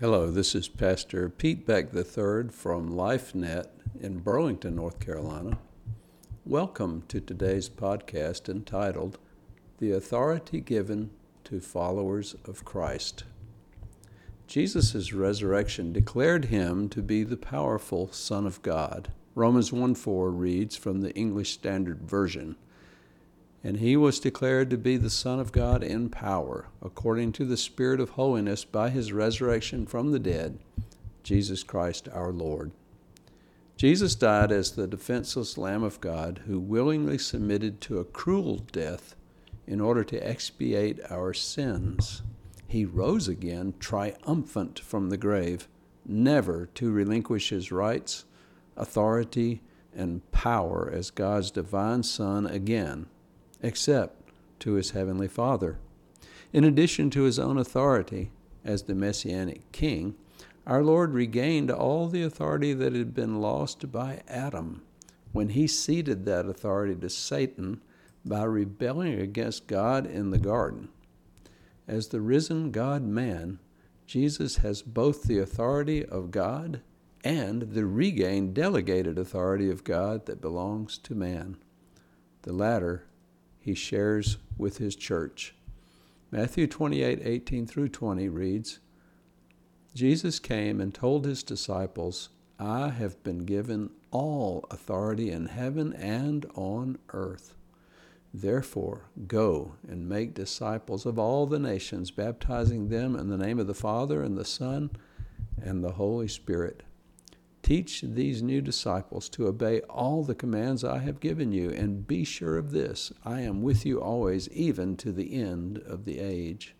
Hello, this is Pastor Pete Beck III from LifeNet in Burlington, North Carolina. Welcome to today's podcast entitled, The Authority Given to Followers of Christ. Jesus' resurrection declared him to be the powerful Son of God. Romans 1:4 reads from the English Standard Version, "And he was declared to be the Son of God in power, according to the Spirit of holiness by his resurrection from the dead, Jesus Christ our Lord." Jesus died as the defenseless Lamb of God who willingly submitted to a cruel death in order to expiate our sins. He rose again, triumphant from the grave, never to relinquish his rights, authority, and power as God's divine Son again, except to his heavenly Father. In addition to his own authority as the Messianic King, our Lord regained all the authority that had been lost by Adam when he ceded that authority to Satan by rebelling against God in the garden. As the risen God-man, Jesus has both the authority of God and the regained delegated authority of God that belongs to man. The latter he shares with his church. Matthew 28:18 through 20 reads, Jesus came and told his disciples, "I have been given all authority in heaven and on earth. Therefore, go and make disciples of all the nations, baptizing them in the name of the Father and the Son and the Holy Spirit. Teach these new disciples to obey all the commands I have given you, and be sure of this, I am with you always, even to the end of the age."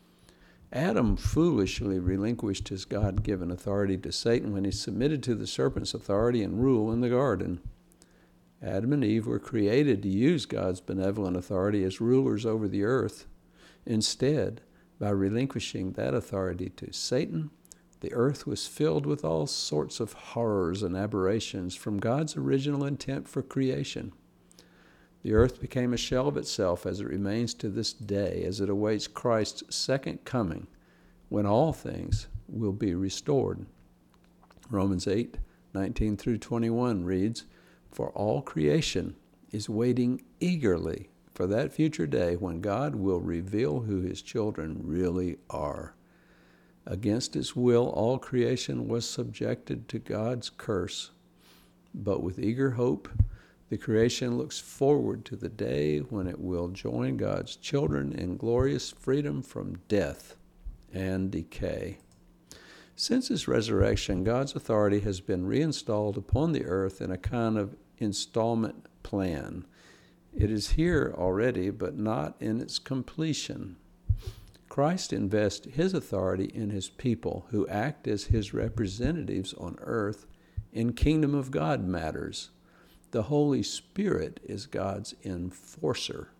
Adam foolishly relinquished his God-given authority to Satan when he submitted to the serpent's authority and rule in the garden. Adam and Eve were created to use God's benevolent authority as rulers over the earth. Instead, by relinquishing that authority to Satan, the earth was filled with all sorts of horrors and aberrations from God's original intent for creation. The earth became a shell of itself as it remains to this day as it awaits Christ's second coming, when all things will be restored. Romans 8:19 through 21 reads, "For all creation is waiting eagerly for that future day when God will reveal who his children really are. Against its will, all creation was subjected to God's curse. But with eager hope, the creation looks forward to the day when it will join God's children in glorious freedom from death and decay." Since his resurrection, God's authority has been reinstalled upon the earth in a kind of installment plan. It is here already, but not in its completion. Christ invests his authority in his people who act as his representatives on earth in kingdom of God matters. The Holy Spirit is God's enforcer.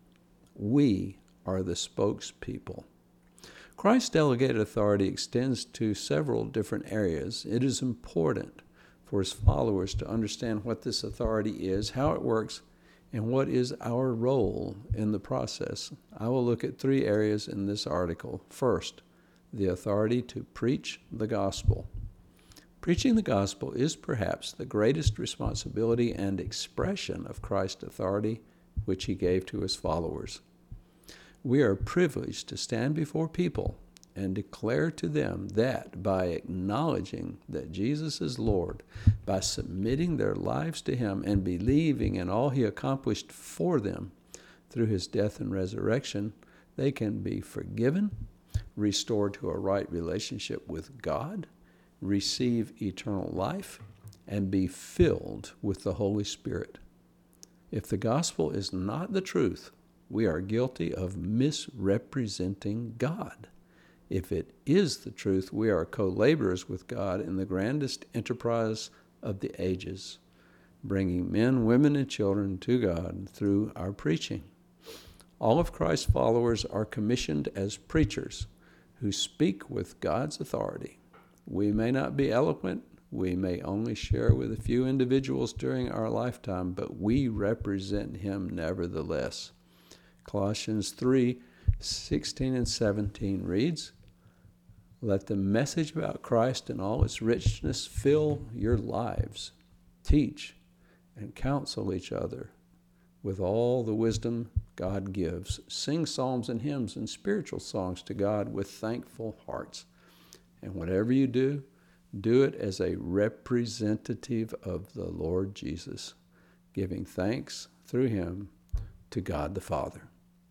We are the spokespeople. Christ's delegated authority extends to several different areas. It is important for his followers to understand what this authority is, how it works, and what is our role in the process. I will look at three areas in this article. First, the authority to preach the gospel. Preaching the gospel is perhaps the greatest responsibility and expression of Christ's authority which he gave to his followers. We are privileged to stand before people and declare to them that by acknowledging that Jesus is Lord, by submitting their lives to him and believing in all he accomplished for them through his death and resurrection, they can be forgiven, restored to a right relationship with God, receive eternal life, and be filled with the Holy Spirit. If the gospel is not the truth, we are guilty of misrepresenting God. If it is the truth, we are co-laborers with God in the grandest enterprise of the ages, bringing men, women, and children to God through our preaching. All of Christ's followers are commissioned as preachers who speak with God's authority. We may not be eloquent, we may only share with a few individuals during our lifetime, but we represent him nevertheless. Colossians 3:16 and 17 reads, Let the message about Christ and all its richness fill your lives. Teach and counsel each other with all the wisdom God gives. Sing psalms and hymns and spiritual songs to God with thankful hearts. And whatever you do, do it as a representative of the Lord Jesus, giving thanks through him to God the Father.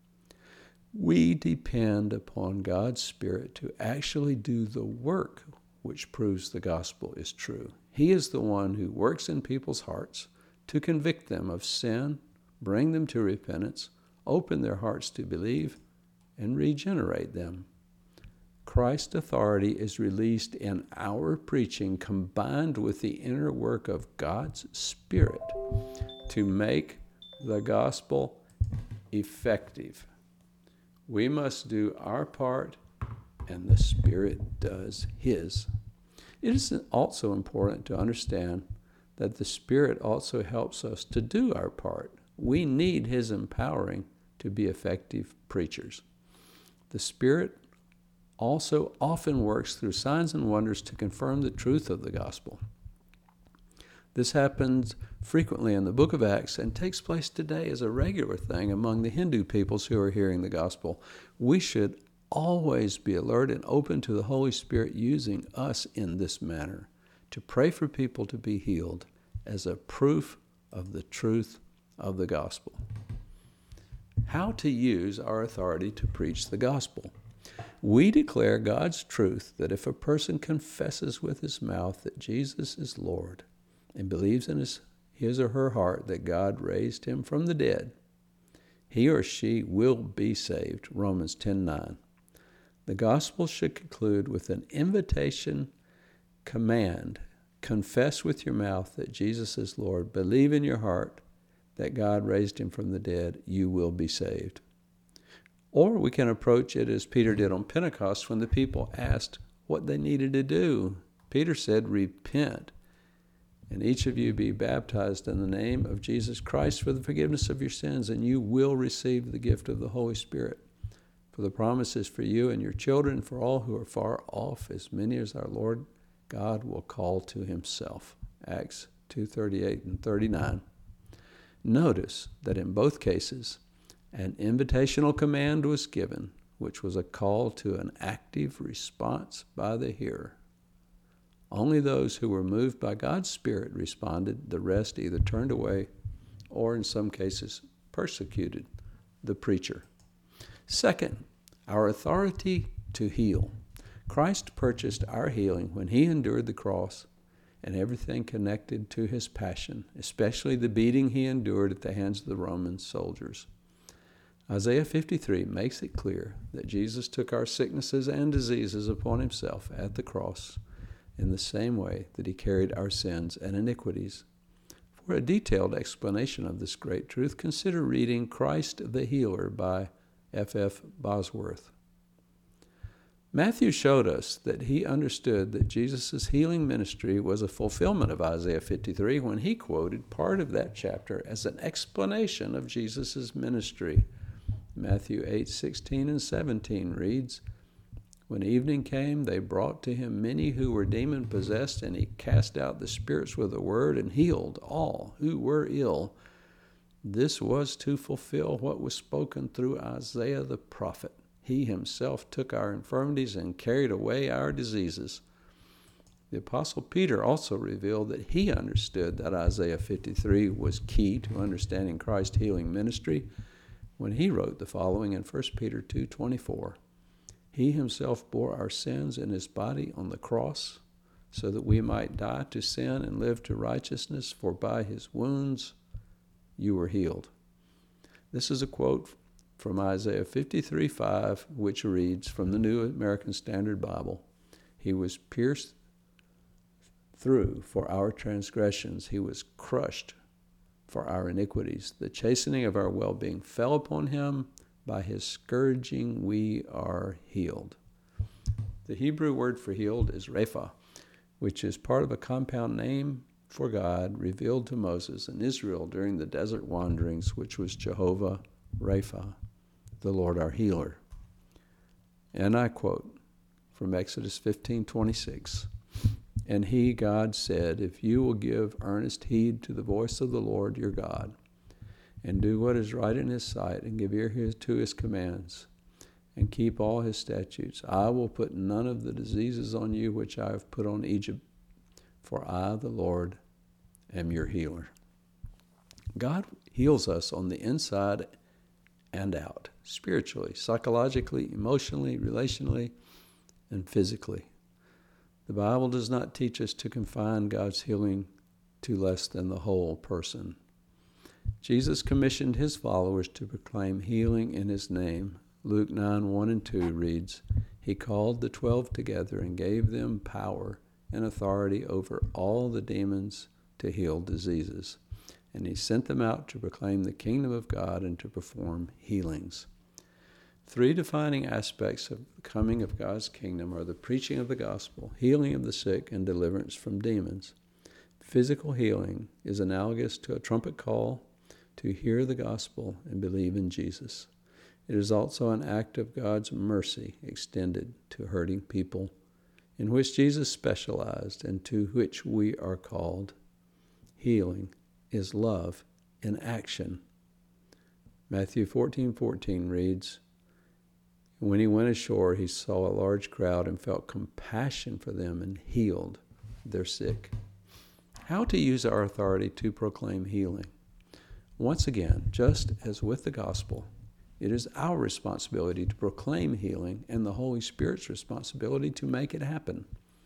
We depend upon God's Spirit to actually do the work which proves the gospel is true. He is the one who works in people's hearts to convict them of sin, bring them to repentance, open their hearts to believe, and regenerate them. Christ's authority is released in our preaching, combined with the inner work of God's Spirit to make the gospel effective. We must do our part, and the Spirit does his. It is also important to understand that the Spirit also helps us to do our part. We need his empowering to be effective preachers. The Spirit also often works through signs and wonders to confirm the truth of the gospel. This happens frequently in the book of Acts and takes place today as a regular thing among the Hindu peoples who are hearing the gospel. We should always be alert and open to the Holy Spirit using us in this manner to pray for people to be healed as a proof of the truth of the gospel. How to use our authority to preach the gospel. We declare God's truth that if a person confesses with his mouth that Jesus is Lord and believes in his or her heart that God raised him from the dead, he or she will be saved. Romans 10:9. The gospel should conclude with an invitation command. Confess with your mouth that Jesus is Lord. Believe in your heart that God raised him from the dead. You will be saved. Or we can approach it as Peter did on Pentecost when the people asked what they needed to do. Peter said, repent, and each of you be baptized in the name of Jesus Christ for the forgiveness of your sins, and you will receive the gift of the Holy Spirit. For the promise is for you and your children, for all who are far off, as many as our Lord God will call to himself. Acts 2:38 and 39. Notice that in both cases, an invitational command was given, which was a call to an active response by the hearer. Only those who were moved by God's Spirit responded. The rest either turned away or, in some cases, persecuted the preacher. Second, our authority to heal. Christ purchased our healing when he endured the cross and everything connected to his passion, especially the beating he endured at the hands of the Roman soldiers. Isaiah 53 makes it clear that Jesus took our sicknesses and diseases upon himself at the cross in the same way that he carried our sins and iniquities. For a detailed explanation of this great truth, consider reading Christ the Healer by F.F. Bosworth. Matthew showed us that he understood that Jesus' healing ministry was a fulfillment of Isaiah 53 when he quoted part of that chapter as an explanation of Jesus' ministry. Matthew 8:16 and 17 reads, When evening came, they brought to him many who were demon-possessed, and he cast out the spirits with a word and healed all who were ill. This was to fulfill what was spoken through Isaiah the prophet. He himself took our infirmities and carried away our diseases. The Apostle Peter also revealed that he understood that Isaiah 53 was key to understanding Christ's healing ministry when he wrote the following in 1 Peter 2:24. He himself bore our sins in his body on the cross so that we might die to sin and live to righteousness, for by his wounds you were healed. This is a quote from Isaiah 53:5, which reads from the New American Standard Bible, He was pierced through for our transgressions. He was crushed for our iniquities. The chastening of our well-being fell upon him. By his scourging we are healed. The Hebrew word for healed is Rapha, which is part of a compound name for God revealed to Moses in Israel during the desert wanderings, which was Jehovah Rapha, the Lord our healer. And I quote from Exodus 15:26. And he, God, said, if you will give earnest heed to the voice of the Lord your God, and do what is right in his sight, and give ear to his commands, and keep all his statutes, I will put none of the diseases on you which I have put on Egypt, for I, the Lord, am your healer. God heals us on the inside and out, spiritually, psychologically, emotionally, relationally, and physically. The Bible does not teach us to confine God's healing to less than the whole person. Jesus commissioned his followers to proclaim healing in his name. Luke 9:1-2 reads, he called the 12 together and gave them power and authority over all the demons to heal diseases. And he sent them out to proclaim the kingdom of God and to perform healings. 3 defining aspects of the coming of God's kingdom are the preaching of the gospel, healing of the sick, and deliverance from demons. Physical healing is analogous to a trumpet call to hear the gospel and believe in Jesus. It is also an act of God's mercy extended to hurting people, in which Jesus specialized and to which we are called. Healing is love in action. Matthew 14:14 reads, when he went ashore, he saw a large crowd and felt compassion for them and healed their sick. How to use our authority to proclaim healing? Once again, just as with the gospel, it is our responsibility to proclaim healing and the Holy Spirit's responsibility to make it happen.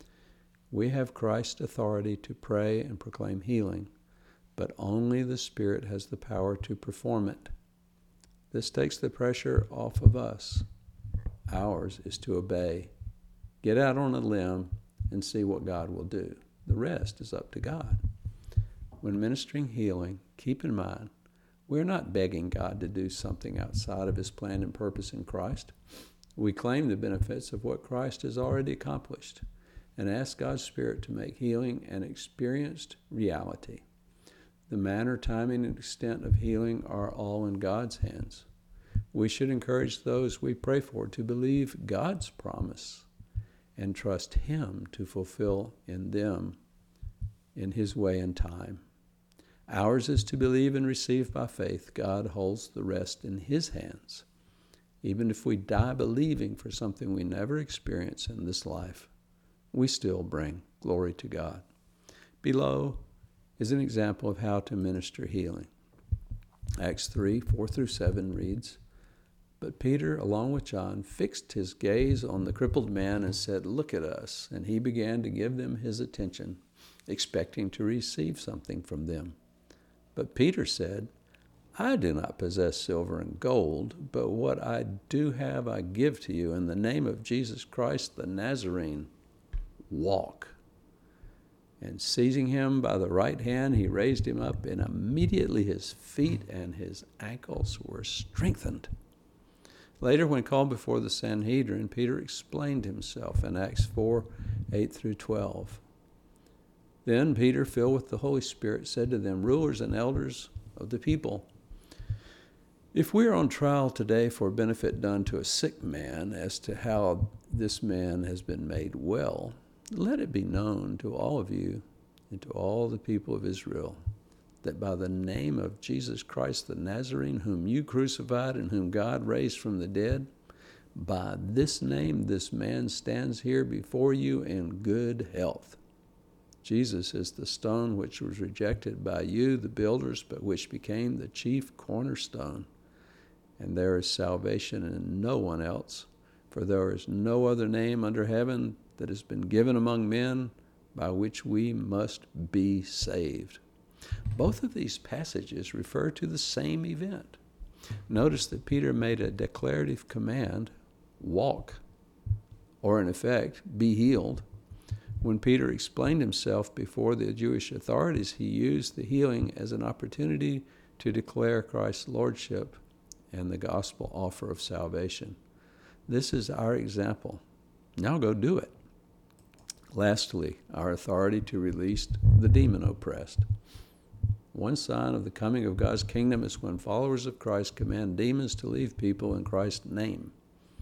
We have Christ's authority to pray and proclaim healing, but only the Spirit has the power to perform it. This takes the pressure off of us. Ours is to obey, get out on a limb, and see what God will do. The rest is up to God. When ministering healing, keep in mind, we're not begging God to do something outside of his plan and purpose in Christ. We claim the benefits of what Christ has already accomplished and ask God's Spirit to make healing an experienced reality. The manner, timing, and extent of healing are all in God's hands. We should encourage those we pray for to believe God's promise and trust him to fulfill in them in his way and time. Ours is to believe and receive by faith. God holds the rest in his hands. Even if we die believing for something we never experience in this life, we still bring glory to God. Below is an example of how to minister healing. Acts 3:4-7 reads, but Peter, along with John, fixed his gaze on the crippled man and said, look at us. And he began to give them his attention, expecting to receive something from them. But Peter said, I do not possess silver and gold, but what I do have I give to you. In the name of Jesus Christ the Nazarene, walk. And seizing him by the right hand, he raised him up, and immediately his feet and his ankles were strengthened. Later, when called before the Sanhedrin, Peter explained himself in Acts 4:8-12. Then Peter, filled with the Holy Spirit, said to them, rulers and elders of the people, if we are on trial today for benefit done to a sick man as to how this man has been made well, let it be known to all of you and to all the people of Israel that by the name of Jesus Christ the Nazarene, whom you crucified and whom God raised from the dead, by this name this man stands here before you in good health. Jesus is the stone which was rejected by you, the builders, but which became the chief cornerstone. And there is salvation in no one else, for there is no other name under heaven that has been given among men by which we must be saved. Both of these passages refer to the same event. Notice that Peter made a declarative command, walk, or in effect, be healed. When Peter explained himself before the Jewish authorities, he used the healing as an opportunity to declare Christ's lordship and the gospel offer of salvation. This is our example. Now go do it. Lastly, our authority to release the demon-oppressed. One sign of the coming of God's kingdom is when followers of Christ command demons to leave people in Christ's name.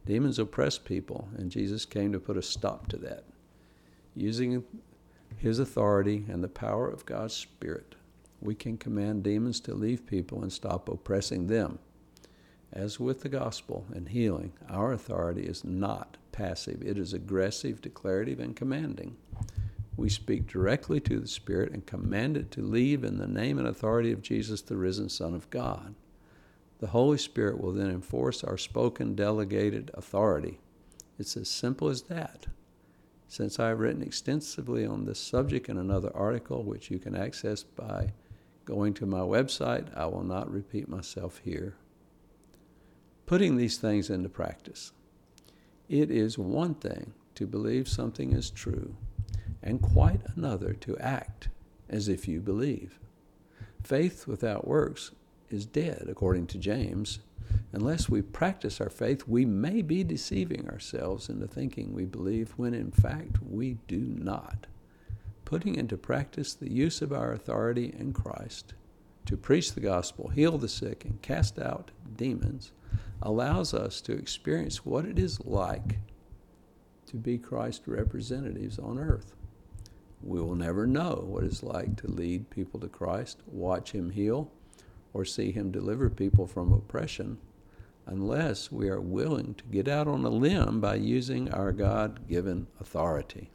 Demons oppress people, and Jesus came to put a stop to that. Using his authority and the power of God's Spirit, we can command demons to leave people and stop oppressing them. As with the gospel and healing, our authority is not passive. It is aggressive, declarative, and commanding. We speak directly to the Spirit and command it to leave in the name and authority of Jesus, the risen Son of God. The Holy Spirit will then enforce our spoken, delegated authority. It's as simple as that. Since I have written extensively on this subject in another article, which you can access by going to my website, I will not repeat myself here. Putting these things into practice. It is one thing to believe something is true, and quite another to act as if you believe. Faith without works is dead, according to James. Unless we practice our faith, we may be deceiving ourselves into thinking we believe when in fact we do not. Putting into practice the use of our authority in Christ to preach the gospel, heal the sick, and cast out demons allows us to experience what it is like to be Christ's representatives on earth. We will never know what it's like to lead people to Christ, watch him heal, or see him deliver people from oppression unless we are willing to get out on a limb by using our God-given authority.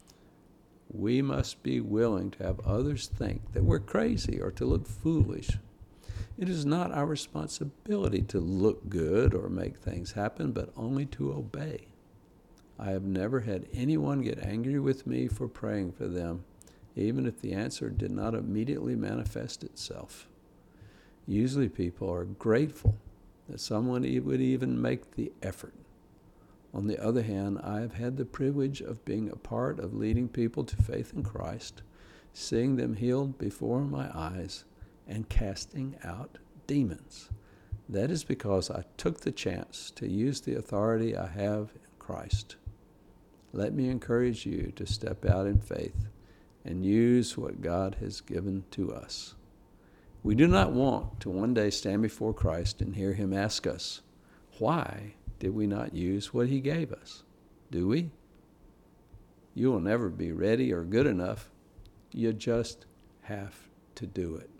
We must be willing to have others think that we're crazy or to look foolish. It is not our responsibility to look good or make things happen, but only to obey. I have never had anyone get angry with me for praying for them, even if the answer did not immediately manifest itself. Usually people are grateful that someone would even make the effort. On the other hand, I have had the privilege of being a part of leading people to faith in Christ, seeing them healed before my eyes, and casting out demons. That is because I took the chance to use the authority I have in Christ. Let me encourage you to step out in faith and use what God has given to us. We do not want to one day stand before Christ and hear him ask us, why did we not use what he gave us? Do we? You will never be ready or good enough. You just have to do it.